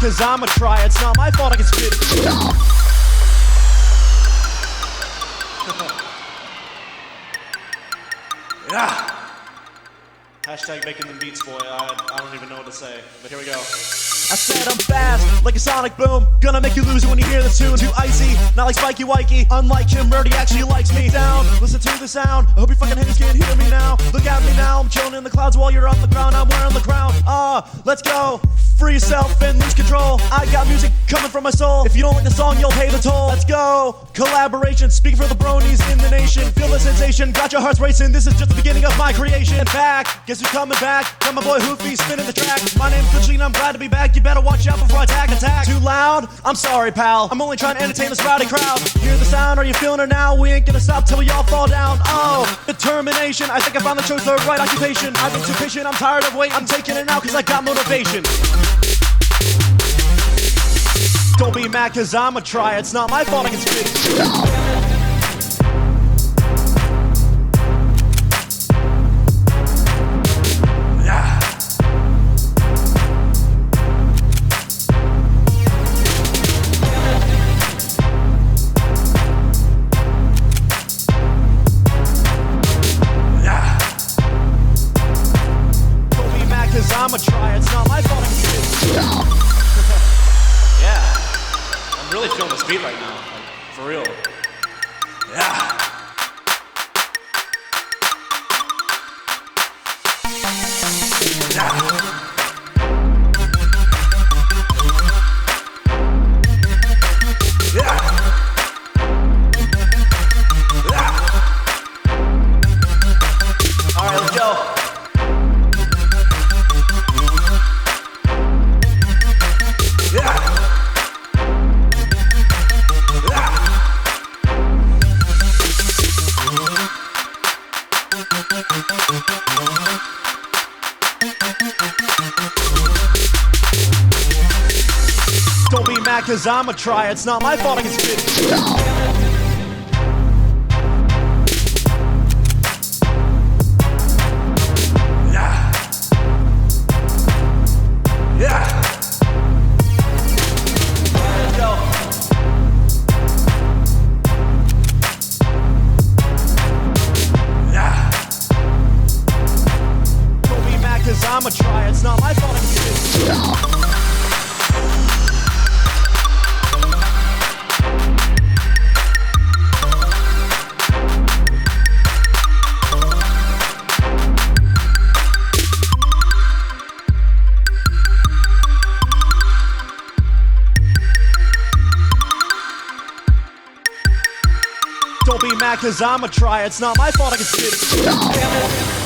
cause I'ma try. It's not my fault I can spit. Yeah. Hashtag making them beats, boy. I don't even know what to say, but here we go. I said I'm fast, like a sonic boom. Gonna make you lose it when you hear this tune. Too icy, not like Spikey Wikey. Unlike Jim Murdy, actually likes me. Down, listen to the sound. I hope you fucking haters can't hear me now. Look at me now, I'm chilling in the clouds while you're on the ground. I'm wearing the crown. Let's go. Free yourself and lose control. I got music coming from my soul. If you don't like the song, you'll pay the toll. Let's go. Collaboration, speaking for the bronies in the nation. Feel the sensation, got your hearts racing. This is just the beginning of my creation. And back, guess who's coming back? Got my boy Hoofy spinning the track. My name's Glitchy and I'm glad to be back. You better watch out before I attack. Too loud? I'm sorry, pal. I'm only trying to entertain this rowdy crowd. Hear the sound? Are you feeling it now? We ain't gonna stop till we all fall down. Determination. I think I finally chose the right occupation. I've been too patient, I'm tired of waiting. I'm taking it now cause I got motivation. Don't be mad cause I'ma try. It's not my fault I can spit. I'ma try, it's not my fault I can spit. Yeah, I'm really feeling this beat right now, like, for real. Yeah. Alright, let's go. Don't be mad cause I'ma try. It's not my fault I can spit. I'ma try, it's not my fault I can spit. Don't be mad cause I'ma try, it's not my fault I can spit.